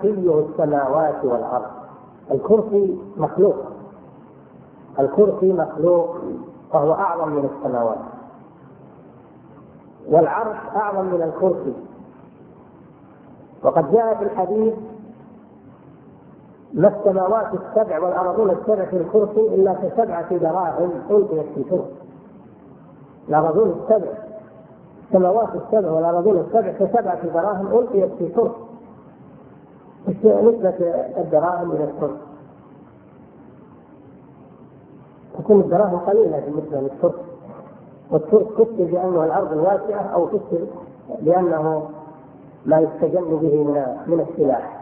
كرسيه السماوات والأرض. الكرسي مخلوق، الكرسي مخلوق فهو أعظم من السماوات، والعرش أعظم من الكرسي. وقد جاء في الحديث: ما السماوات السبع والأرضون السبع في الكرسي إلا كسبعة دراهم ألقيت في الكرسي. الأرضون السبع، السماوات السبع والأرضون السبع كسبعة دراهم ألقيت في الكرسي. نسبة الدراهم إلى الكرسي تكون الدراهم قليلة بالنسبة للكرسي، والكرسي كسر بأنه الأرض الواسعة أو كسر لأنه لا يستجن به من السلاح.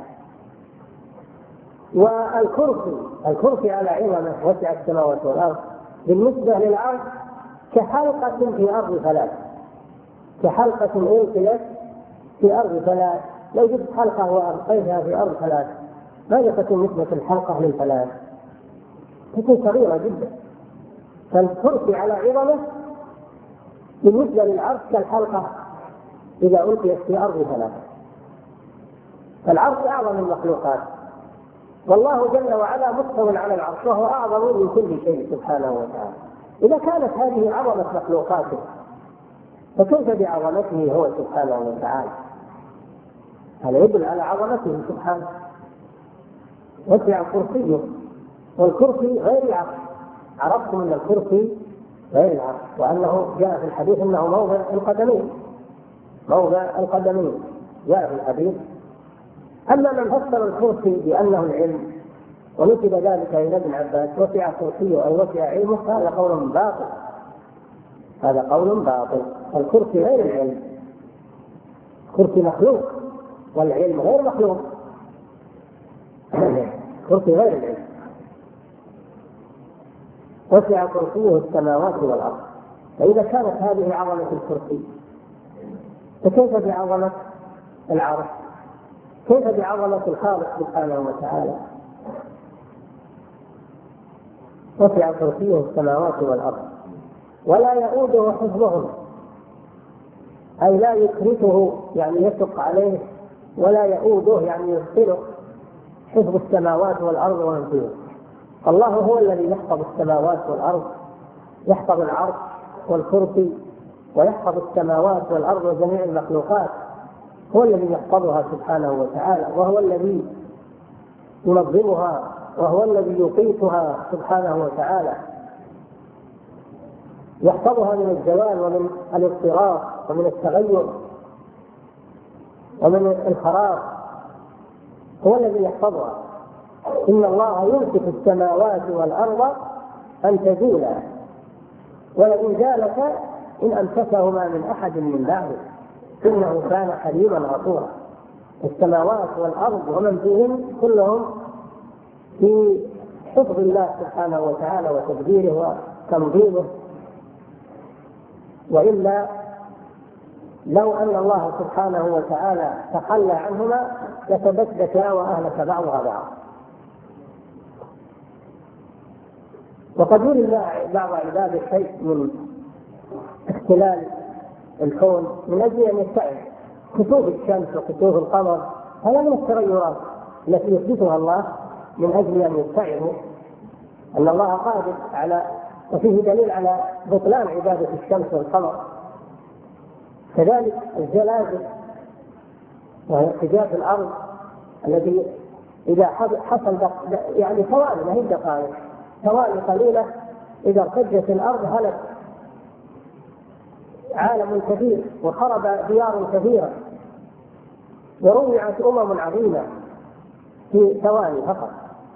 والكرسي على عظمه وسع السماوات والأرض بالنسبة للعرش كحلقة في أرض فلاة، كحلقة ألقيت في أرض فلاة. لو جبت حلقة وألقيتها في أرض فلاة ماذا تكون نسبة الحلقة للفلاة؟ تكون صغيرة جدا. فالكرسي على عظمه بالنسبة للعرش كالحلقة إذا ألقيت في أرض فلاة. فالعرش أعظم المخلوقات، والله جل وعلا مستو على العرش وهو أعظم من كل شيء سبحانه وتعالى. إذا كانت هذه عظمة مخلوقاته فكيف بعظمته هو سبحانه وتعالى؟ هذا يدل على عظمته سبحانه. وسع كرسيه، والكرسي غير العرش. عرفتم أن الكرسي غير العرش، وأنه جاء في الحديث أنه موضع القدمين، موضع القدمين جاء في الحديث. أما من فسر الكرسي بأنه العلم ونسب ذلك إلى ابن عباس: وسع كرسيه أو وسع علمه، هذا قول باطل، هذا قول باطل. الكرسي غير العلم، الكرسي مخلوق والعلم غير مخلوق. الكرسي غير العلم. وسع كرسيه السماوات والأرض. فإذا كانت هذه عظمة الكرسي فكيف بعظمة العرش؟ كيف بعظمة الخالق سبحانه وتعالى؟ وسع كرسيه السماوات والأرض ولا يؤوده حفظهم، أي لا يكرهه يعني يشق عليه، ولا يؤوده يعني يثقله حفظ السماوات والأرض ومن فيها. الله هو الذي يحفظ السماوات والأرض، يحفظ العرش والكرسي، ويحفظ السماوات والأرض وجميع المخلوقات، هو الذي يحفظها سبحانه وتعالى، وهو الذي ينظمها، وهو الذي يقيتها سبحانه وتعالى، يحفظها من الزوال ومن الاضطراب ومن التغير ومن الخراب، هو الذي يحفظها. إن الله يمسك السماوات والأرض أن تزولا ولئن زالتا إن أمسكهما من أحد من بعده إنه كان حليما غفورا. السماوات والأرض ومن فيهن كلهم في حفظ الله سبحانه وتعالى وتدبيره وتنظيمه، وإلا لو أن الله سبحانه وتعالى تخلى عنهما لتبدتا وأهلك بعضها بعض. وقد يري بعض عباده شيء من اختلال الكون من أجل أن يستعد كسوف الشمس وكسوف القمر، هذا من التغيرات التي يثبتها الله من أجل أن يستعدوا أن الله قادر على، وفيه دليل على بطلان عبادة الشمس والقمر. كذلك الزلازل وهي ارتجاف الأرض الذي إذا حصل يعني ثواني، ما هي دقائق، ثواني قليلة إذا ارتجت الأرض هلك عالم كبير وخرب ديار كثيرة وروعت عظيمة في ثواني فقط.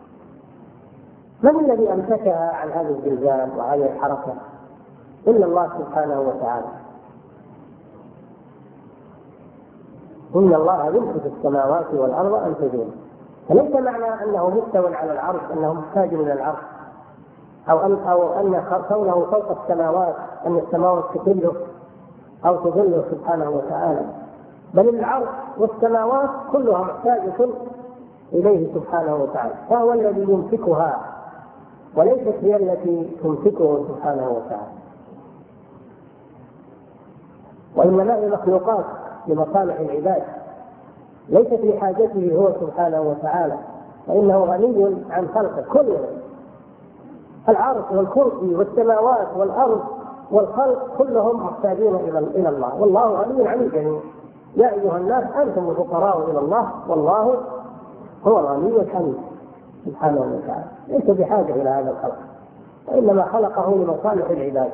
من الذي أمسكها عن هذا الزلزال وهذه الحركة؟ إلا الله سبحانه وتعالى. إن الله يمسك السماوات والأرض أن تزولا. فليس معنى أنه مستوى على العرش أنه محتاج إلى العرش، أو أن كونه فوق السماوات أن السماوات تكله أو تظله سبحانه وتعالى، بل العرش والسماوات كلها محتاجة إليه سبحانه وتعالى، فهو الذي يمسكها وليست هي التي تمسكه سبحانه وتعالى. وإنما هي مخلوقات لمصالح العباد، ليس في حاجته هو سبحانه وتعالى، فإنه غني عن خلقه كلهم. العرش والكرسي والسماوات والأرض والخلق كلهم محتاجين إلى الله، والله غني عن الجميع. يا أيها الناس أنتم الفقراء إلى الله والله هو الغني الحميد سبحانه وتعالى، ليس بحاجة إلى هذا الخلق، وإنما خلقه لمصالح العباد.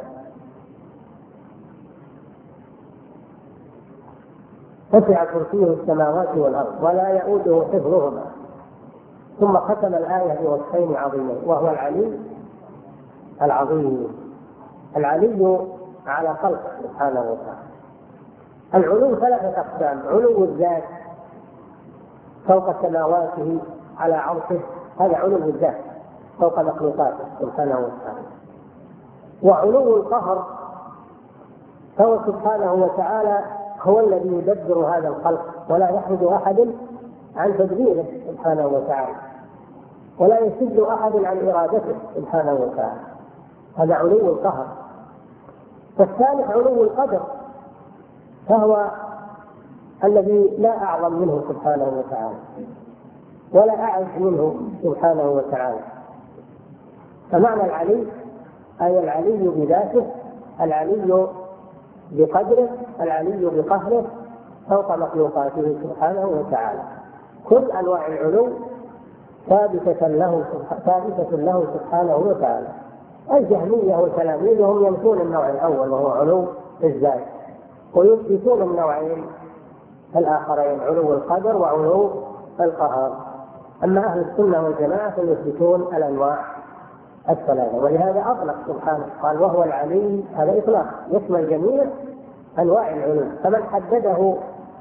وسع كرسيه السماوات والأرض ولا يؤوده حفظهما. ثم ختم الآية بوصفين عظيمين، وهو العلي العظيم. العلي على خلقه سبحانه وتعالى. العلو ثلاثة أقسام: علو الذات فوق سماواته على عرشه، هذا علو الذات فوق مخلوقاته سبحانه وتعالى. وعلو القهر، فهو سبحانه وتعالى هو الذي يدبر هذا الخلق، ولا يحمد أحد عن تدبيره سبحانه وتعالى، ولا يشد أحد عن إرادته سبحانه وتعالى، هذا علو القهر. والثالث علو القدر، فهو الذي لا أعظم منه سبحانه وتعالى ولا أعز منه سبحانه وتعالى. فمعنى العلي أي العلي بذاته، العلي بقدره، العلي بقهره فوق مخلوقاته سبحانه وتعالى. كل أنواع العلو ثابتة له سبحانه وتعالى. الجهمية وتلاميذهم ينفون النوع الأول وهو علو الذات، ويثبتون النوعين الآخرين علو القدر وعلو القهر. أما أهل السنة والجماعة فيثبتون الأنواع الثلاثة، ولهذا أطلق سبحانه قال وهو العلي، هذا إطلاق يشمل جميع أنواع العلو، فمن حدده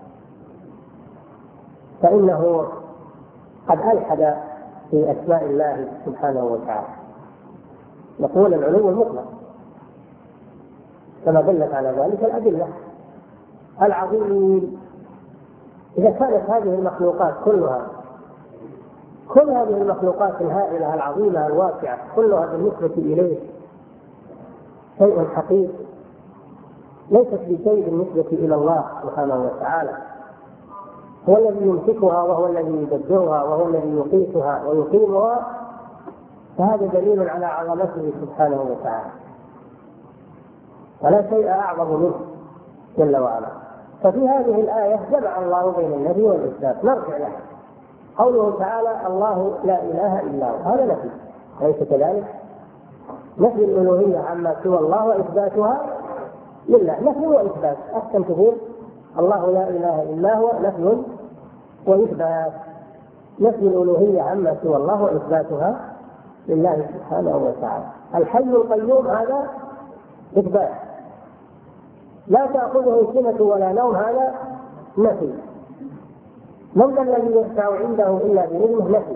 فإنه قد ألحد في أسماء الله سبحانه وتعالى. نقول العلو المطلق كما دلت على ذلك الأدلة. العظيم، إذا كانت هذه المخلوقات كل هذه المخلوقات الهائلة العظيمة الواسعة كلها بالنسبة إليه شيء حقير، ليست بشيء بالنسبة إلى الله سبحانه وتعالى. هو الذي يمسكها وهو الذي يدبرها وهو الذي يقيتها ويقيمها، فهذا دليل على عظمته سبحانه وتعالى، ولا شيء أعظم منه جل وعلا. ففي هذه الآية جمع الله بين النفي والإثبات. نرجع له قوله تعالى الله لا إله إلا هو، هذا نفي ليس كذلك؟ نفي الألوهية عما سوى الله وإثباتها لله، نفي وإثبات. أحسن تقول الله لا إله إلا هو نفي وإثبات، نفي الألوهية عما سوى الله وإثباتها لله سبحانه وتعالى. الحي القيوم هذا إثبات، لا تأخذه سنة ولا نوم هذا نفي. من ذا الذي يشفع عنده إلا بإذنه نفي،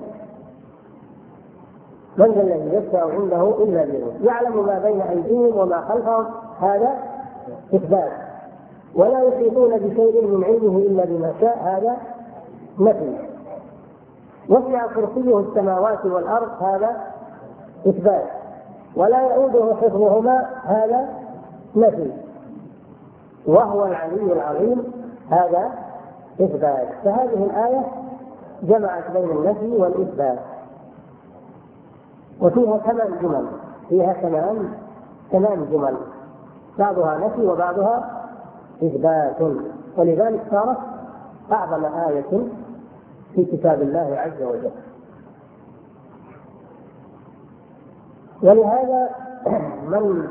من ذا الذي يشفع عنده إلا بإذنه، يعلم ما بين أيديهم وما خلفهم هذا إثبات، ولا يحيطون بشيء من علمه إلا بما شاء هذا نفي. وسع كرسيه السماوات والأرض هذا إثبات، ولا يؤوده حفظهما هذا نفي. وهو العلي العظيم هذا إثبات. فهذه الآية جمعت بين النفي والإثبات، وفيها 8 جمل، فيها 8 جمل، بعضها نفي وبعضها إثبات، ولذلك صارت أعظم آية في كتاب الله عز وجل. ولهذا من